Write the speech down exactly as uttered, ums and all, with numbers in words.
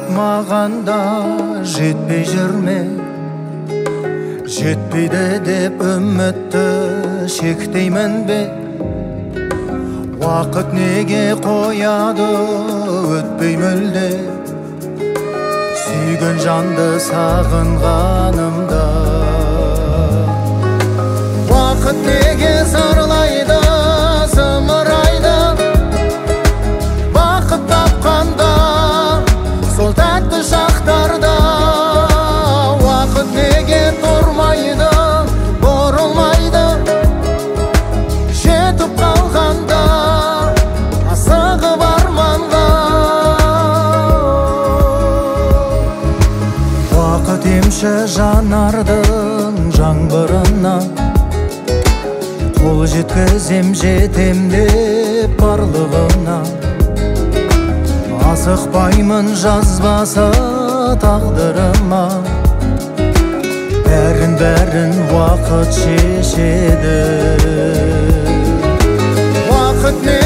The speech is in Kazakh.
мағанда жетпей жүрме, жетпейді деп үмітті шектеймін бе? Уақыт неге қояды өтпей мүлде, сүйген жанды сағынғанымда? Уақыт неге зарлайды, зымырайды, бақыт тапқанда сол тәтті шақтарда? Уақыт неге тұрмайды, бұрылмайды, жетіп қалғанда асығып арманға? Уақыт емші жанардың жаңбырына, қол жеткізем жетем деп барлығына. Асықпаймын жазбасы тағдырыма, бәрін-бәрін уақыт шешеді. Уақыт не